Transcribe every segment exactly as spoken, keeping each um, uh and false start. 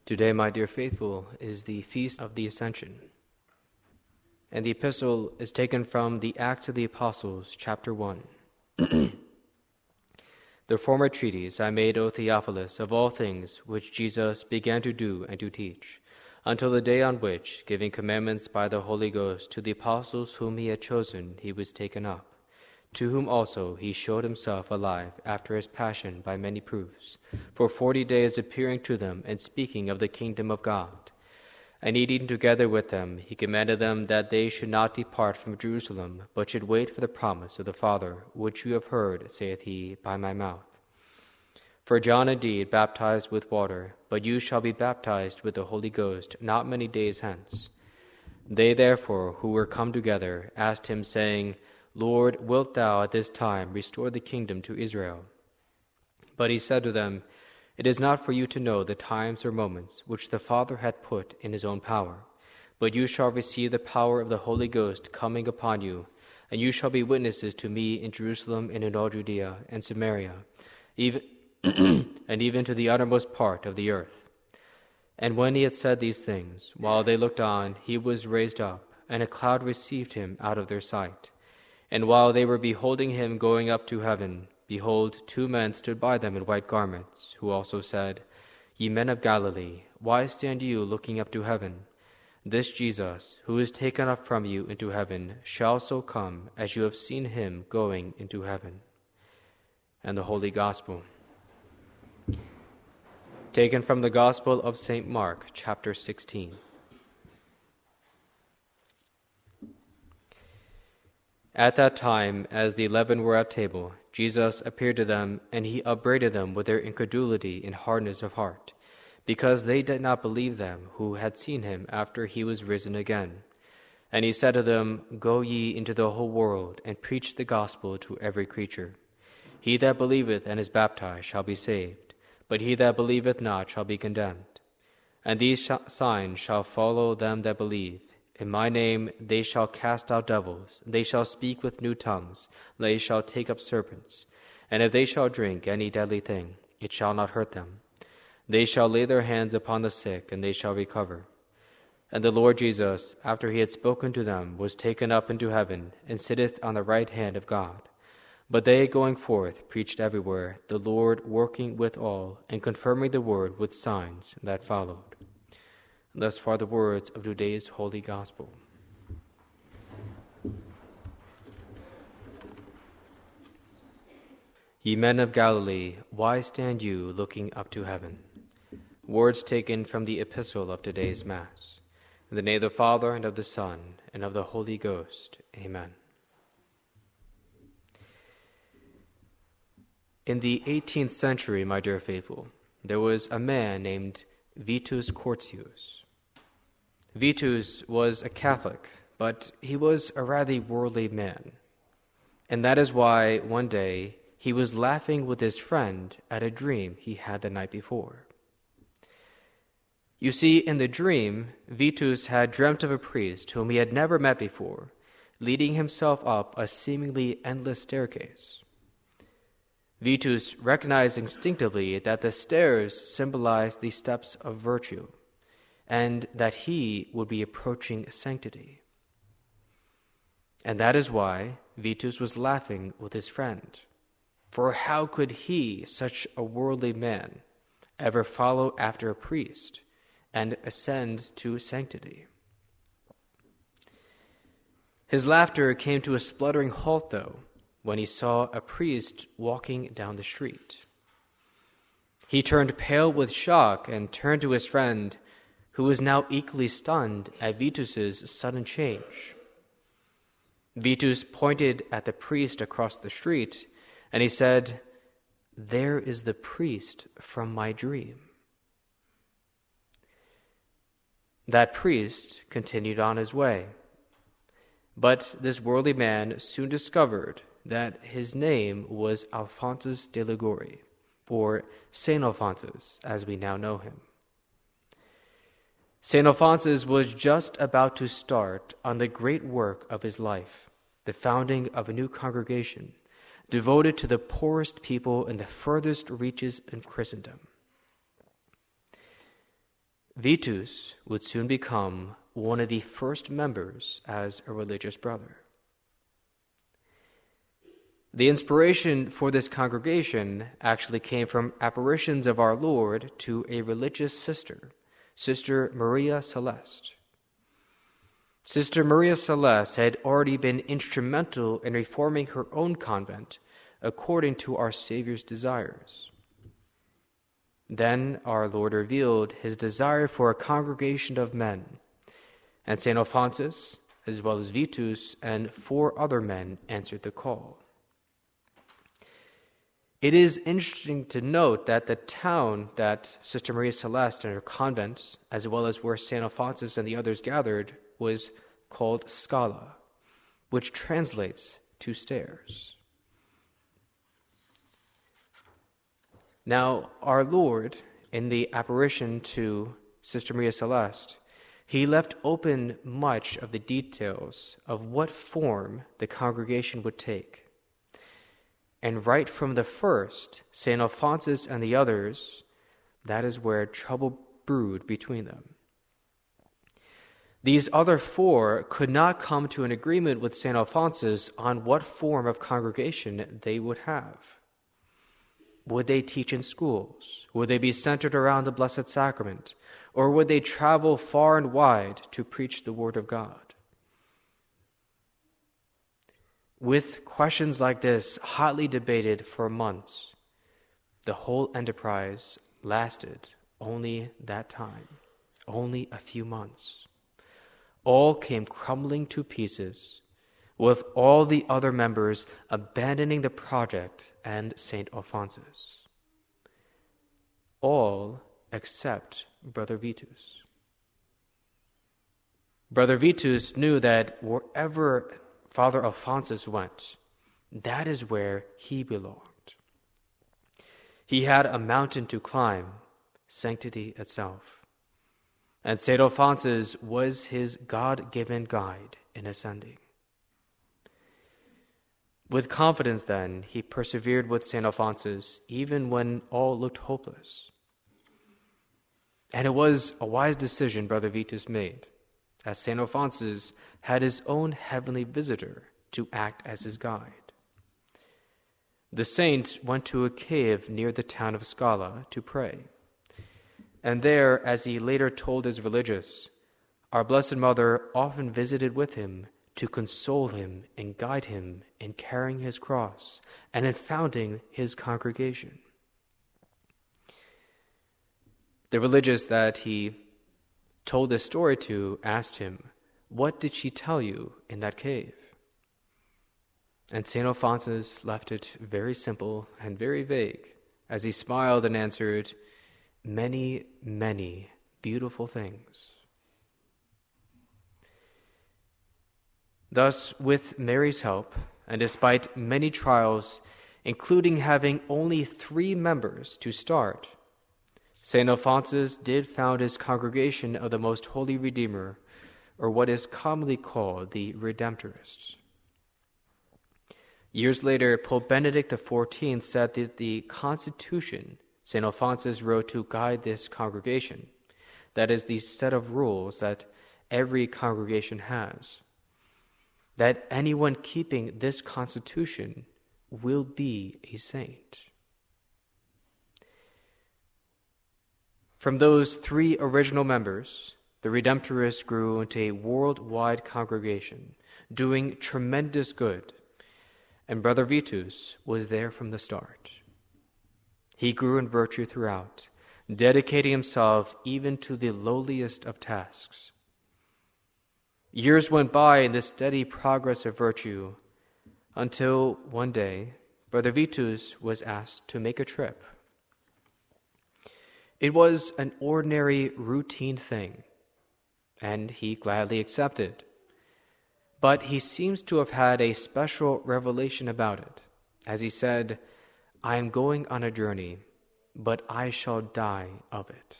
Today, my dear faithful, is the Feast of the Ascension. And the epistle is taken from the Acts of the Apostles, chapter one. The former treatise I made, O Theophilus, of all things which Jesus began to do and to teach, until the day on which, giving commandments by the Holy Ghost to the apostles whom he had chosen, he was taken up, to whom also he showed himself alive after his passion by many proofs, for forty days appearing to them and speaking of the kingdom of God. And eating together with them, he commanded them that they should not depart from Jerusalem, but should wait for the promise of the Father, which you have heard, saith he, by my mouth. For John indeed baptized with water, but you shall be baptized with the Holy Ghost not many days hence. They therefore, who were come together, asked him, saying, Lord, wilt thou at this time restore the kingdom to Israel? But he said to them, It is not for you to know the times or moments which the Father hath put in his own power, but you shall receive the power of the Holy Ghost coming upon you, and you shall be witnesses to me in Jerusalem and in all Judea and Samaria, even and even to the uttermost part of the earth. And when he had said these things, while they looked on, he was raised up, and a cloud received him out of their sight. And while they were beholding him going up to heaven, behold, two men stood by them in white garments, who also said, Ye men of Galilee, why stand you looking up to heaven? This Jesus, who is taken up from you into heaven, shall so come as you have seen him going into heaven. And the Holy Gospel. Taken from the Gospel of Saint Mark, chapter sixteen. At that time, as the eleven were at table, Jesus appeared to them, and he upbraided them with their incredulity and hardness of heart, because they did not believe them who had seen him after he was risen again. And he said to them, Go ye into the whole world, and preach the gospel to every creature. He that believeth and is baptized shall be saved, but he that believeth not shall be condemned. And these sh- signs shall follow them that believe. In my name they shall cast out devils, they shall speak with new tongues, they shall take up serpents, and if they shall drink any deadly thing, it shall not hurt them. They shall lay their hands upon the sick, and they shall recover. And the Lord Jesus, after he had spoken to them, was taken up into heaven, and sitteth on the right hand of God. But they, going forth, preached everywhere, the Lord working with all, and confirming the word with signs that followed. Thus far the words of today's Holy Gospel. Ye men of Galilee, why stand you looking up to heaven? Words taken from the epistle of today's Mass. In the name of the Father, and of the Son, and of the Holy Ghost. Amen. In the eighteenth century, my dear faithful, there was a man named Vitus Curtius. Vitus was a Catholic, but he was a rather worldly man. And that is why one day he was laughing with his friend at a dream he had the night before. You see, in the dream, Vitus had dreamt of a priest whom he had never met before, leading himself up a seemingly endless staircase. Vitus recognized instinctively that the stairs symbolized the steps of virtue, and that he would be approaching sanctity. And that is why Vitus was laughing with his friend. For how could he, such a worldly man, ever follow after a priest and ascend to sanctity? His laughter came to a spluttering halt, though, when he saw a priest walking down the street. He turned pale with shock and turned to his friend, who was now equally stunned at Vitus's sudden change. Vitus pointed at the priest across the street, and he said, There is the priest from my dream. That priest continued on his way. But this worldly man soon discovered that his name was Alphonsus de Liguori, or Saint Alphonsus, as we now know him. Saint Alphonsus was just about to start on the great work of his life, the founding of a new congregation devoted to the poorest people in the furthest reaches of Christendom. Vitus would soon become one of the first members as a religious brother. The inspiration for this congregation actually came from apparitions of our Lord to a religious sister, Sister Maria Celeste. Sister Maria Celeste had already been instrumental in reforming her own convent according to our Savior's desires. Then our Lord revealed his desire for a congregation of men, and Saint Alphonsus, as well as Vitus and four other men, answered the call. It is interesting to note that the town that Sister Maria Celeste and her convent, as well as where Saint Alphonsus and the others gathered, was called Scala, which translates to stairs. Now, our Lord, in the apparition to Sister Maria Celeste, he left open much of the details of what form the congregation would take. And right from the first, Saint Alphonsus and the others, that is where trouble brewed between them. These other four could not come to an agreement with Saint Alphonsus on what form of congregation they would have. Would they teach in schools? Would they be centered around the Blessed Sacrament? Or would they travel far and wide to preach the Word of God? With questions like this hotly debated for months, the whole enterprise lasted only that time, only a few months. All came crumbling to pieces, with all the other members abandoning the project and Saint Alphonsus. All except Brother Vitus. Brother Vitus knew that wherever Father Alphonsus went, that is where he belonged. He had a mountain to climb, sanctity itself. And Saint Alphonsus was his God-given guide in ascending. With confidence, then, he persevered with Saint Alphonsus, even when all looked hopeless. And it was a wise decision Brother Vitus made, as Saint Alphonsus had his own heavenly visitor to act as his guide. The saint went to a cave near the town of Scala to pray. And there, as he later told his religious, our Blessed Mother often visited with him to console him and guide him in carrying his cross and in founding his congregation. The religious that he told this story to asked him, "What did she tell you in that cave?" And Saint Alphonsus left it very simple and very vague, as he smiled and answered, "Many, many beautiful things." Thus, with Mary's help, and despite many trials, including having only three members to start, Saint Alphonsus did found his congregation of the Most Holy Redeemer, or what is commonly called the Redemptorists. Years later, Pope Benedict the fourteenth said that the constitution Saint Alphonsus wrote to guide this congregation, that is, the set of rules that every congregation has, that anyone keeping this constitution will be a saint. From those three original members, the Redemptorists grew into a worldwide congregation, doing tremendous good, and Brother Vitus was there from the start. He grew in virtue throughout, dedicating himself even to the lowliest of tasks. Years went by in the steady progress of virtue until one day, Brother Vitus was asked to make a trip. It was an ordinary, routine thing, and he gladly accepted. But he seems to have had a special revelation about it, as he said, "I am going on a journey, but I shall die of it."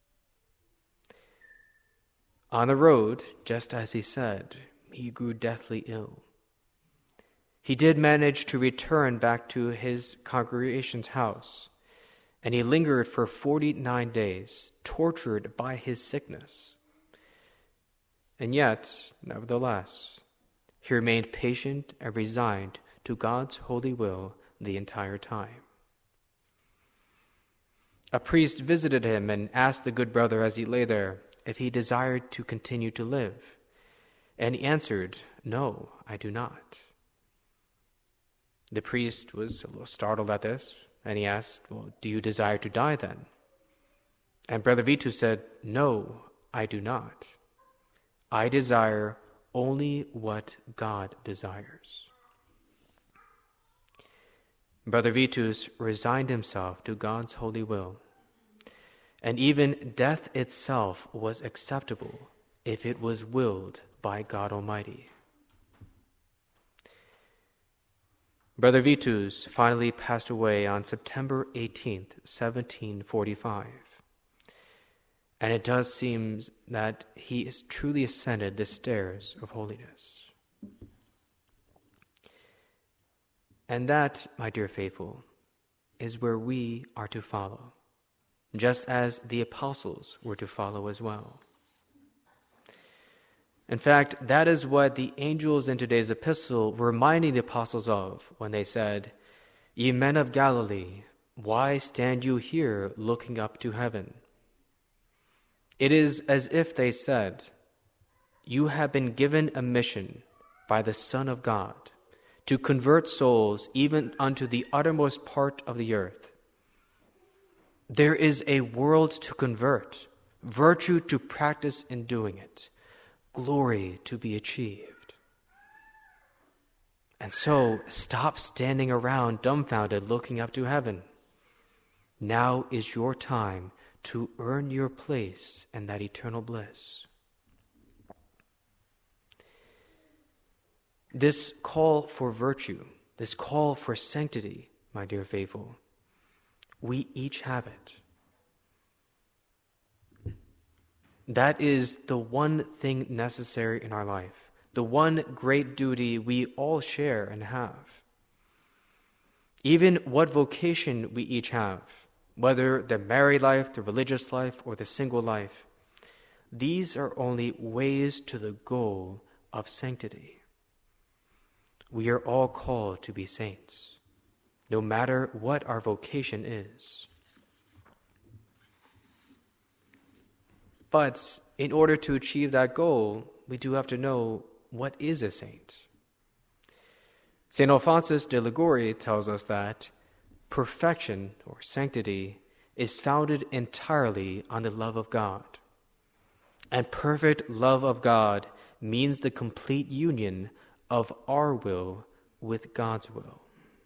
On the road, just as he said, he grew deathly ill. He did manage to return back to his congregation's house, and he lingered for forty-nine days, tortured by his sickness. And yet, nevertheless, he remained patient and resigned to God's holy will the entire time. A priest visited him and asked the good brother as he lay there if he desired to continue to live. And he answered, "No, I do not." The priest was a little startled at this, and he asked, "Well, do you desire to die then?" And Brother Vitus said, "No, I do not. I desire only what God desires." Brother Vitus resigned himself to God's holy will, and even death itself was acceptable if it was willed by God Almighty. Brother Vitus finally passed away on September eighteenth, seventeen forty-five. And it does seem that he has truly ascended the stairs of holiness. And that, my dear faithful, is where we are to follow, just as the apostles were to follow as well. In fact, that is what the angels in today's epistle were reminding the apostles of when they said, "Ye men of Galilee, why stand you here looking up to heaven?" It is as if they said, "You have been given a mission by the Son of God to convert souls even unto the uttermost part of the earth. There is a world to convert, virtue to practice in doing it, glory to be achieved. And so stop standing around dumbfounded looking up to heaven. Now is your time to earn your place in that eternal bliss." This call for virtue, this call for sanctity, my dear faithful, we each have it. That is the one thing necessary in our life, the one great duty we all share and have. Even what vocation we each have, whether the married life, the religious life, or the single life, these are only ways to the goal of sanctity. We are all called to be saints, no matter what our vocation is. But in order to achieve that goal, we do have to know what is a saint. Saint Alphonsus de Liguori tells us that perfection or sanctity is founded entirely on the love of God. And perfect love of God means the complete union of our will with God's will.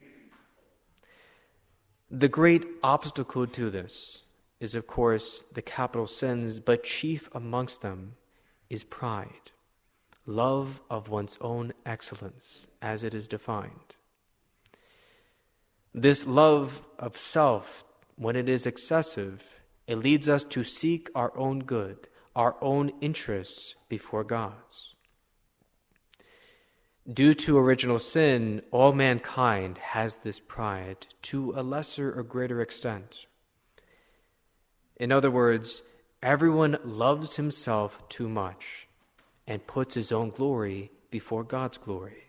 The great obstacle to this is, of course, the capital sins, but chief amongst them is pride, love of one's own excellence, as it is defined. This love of self, when it is excessive, it leads us to seek our own good, our own interests before God's. Due to original sin, all mankind has this pride to a lesser or greater extent. In other words, everyone loves himself too much and puts his own glory before God's glory.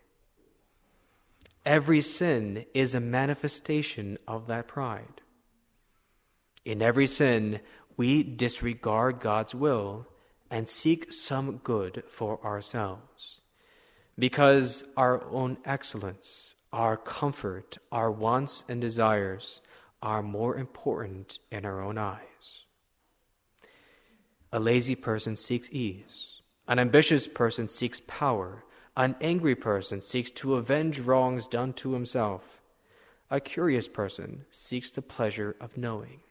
Every sin is a manifestation of that pride. In every sin, we disregard God's will and seek some good for ourselves, because our own excellence, our comfort, our wants and desires are more important in our own eyes. A lazy person seeks ease. An ambitious person seeks power. An angry person seeks to avenge wrongs done to himself. A curious person seeks the pleasure of knowing.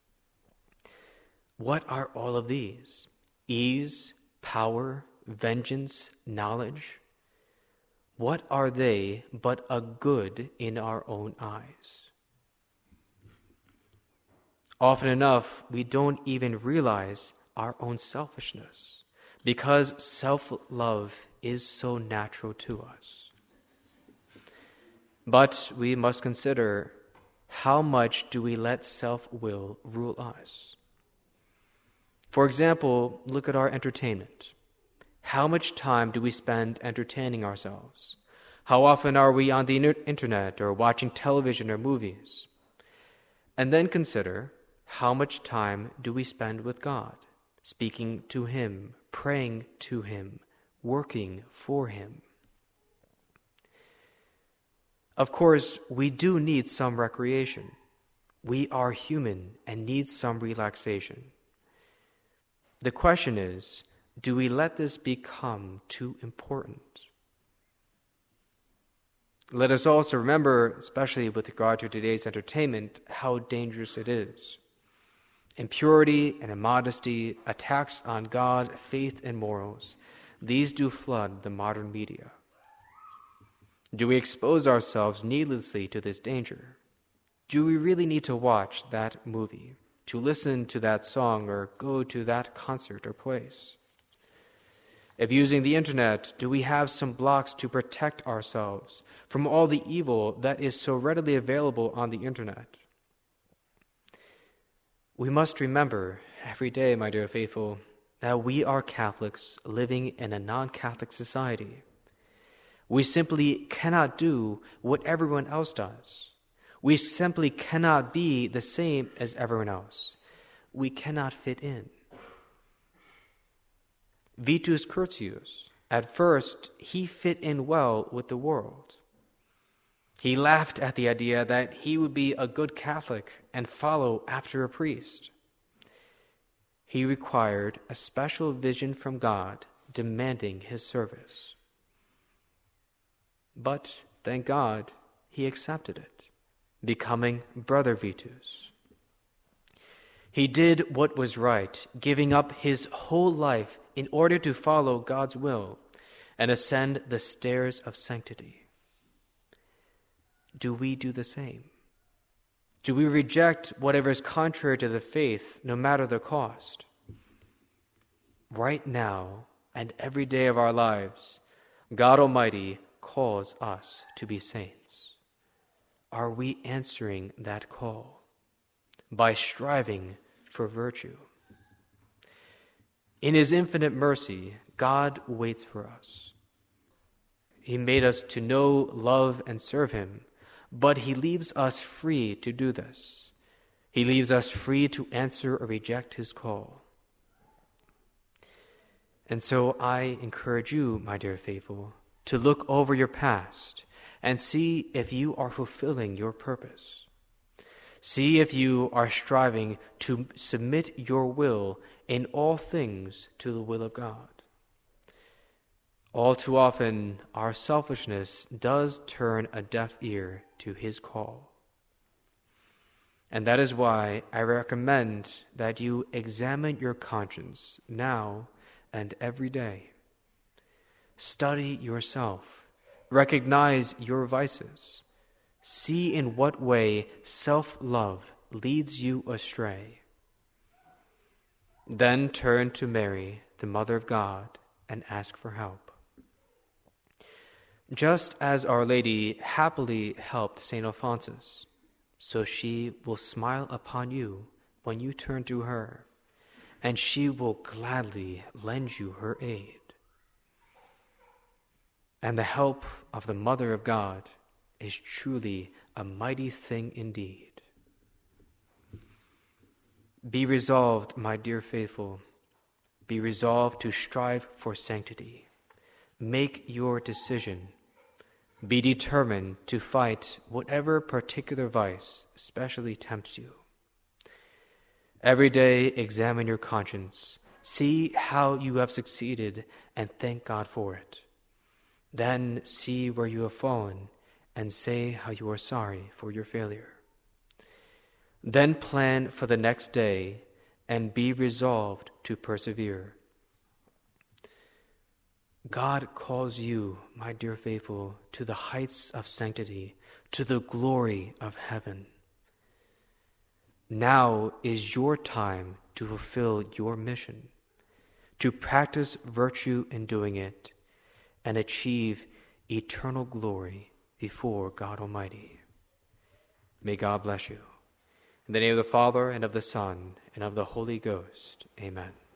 What are all of these? Ease, power, vengeance, knowledge? What are they but a good in our own eyes? Often enough, we don't even realize our own selfishness, because self-love is so natural to us. But we must consider how much do we let self-will rule us? For example, look at our entertainment. How much time do we spend entertaining ourselves? How often are we on the internet or watching television or movies? And then consider, how much time do we spend with God, speaking to Him, praying to Him, working for Him? Of course, we do need some recreation. We are human and need some relaxation. The question is, do we let this become too important? Let us also remember, especially with regard to today's entertainment, how dangerous it is. Impurity and immodesty, attacks on God, faith, and morals, these do flood the modern media. Do we expose ourselves needlessly to this danger? Do we really need to watch that movie, to listen to that song, or go to that concert or place? If using the internet, do we have some blocks to protect ourselves from all the evil that is so readily available on the internet? We must remember every day, my dear faithful, that we are Catholics living in a non-Catholic society. We simply cannot do what everyone else does. We simply cannot be the same as everyone else. We cannot fit in. Vitus Curtius, at first, he fit in well with the world. He laughed at the idea that he would be a good Catholic and follow after a priest. He required a special vision from God demanding his service. But, thank God, he accepted it, becoming Brother Vitus. He did what was right, giving up his whole life in order to follow God's will and ascend the stairs of sanctity. Do we do the same? Do we reject whatever is contrary to the faith, no matter the cost? Right now and every day of our lives, God Almighty calls us to be saints. Are we answering that call by striving for virtue? In His infinite mercy, God waits for us. He made us to know, love, and serve Him, but He leaves us free to do this. He leaves us free to answer or reject His call. And so I encourage you, my dear faithful, to look over your past and see if you are fulfilling your purpose. See if you are striving to submit your will in all things to the will of God. All too often, our selfishness does turn a deaf ear to His call. And that is why I recommend that you examine your conscience now and every day. Study yourself. Recognize your vices. See in what way self-love leads you astray. Then turn to Mary, the Mother of God, and ask for help. Just as Our Lady happily helped Saint Alphonsus, so she will smile upon you when you turn to her, and she will gladly lend you her aid. And the help of the Mother of God is truly a mighty thing indeed. Be resolved, my dear faithful, be resolved to strive for sanctity. Make your decision. Be determined to fight whatever particular vice especially tempts you. Every day examine your conscience, see how you have succeeded, and thank God for it. Then see where you have fallen, and say how you are sorry for your failure. Then plan for the next day, and be resolved to persevere. God calls you, my dear faithful, to the heights of sanctity, to the glory of heaven. Now is your time to fulfill your mission, to practice virtue in doing it, and achieve eternal glory before God Almighty. May God bless you. In the name of the Father, and of the Son, and of the Holy Ghost. Amen.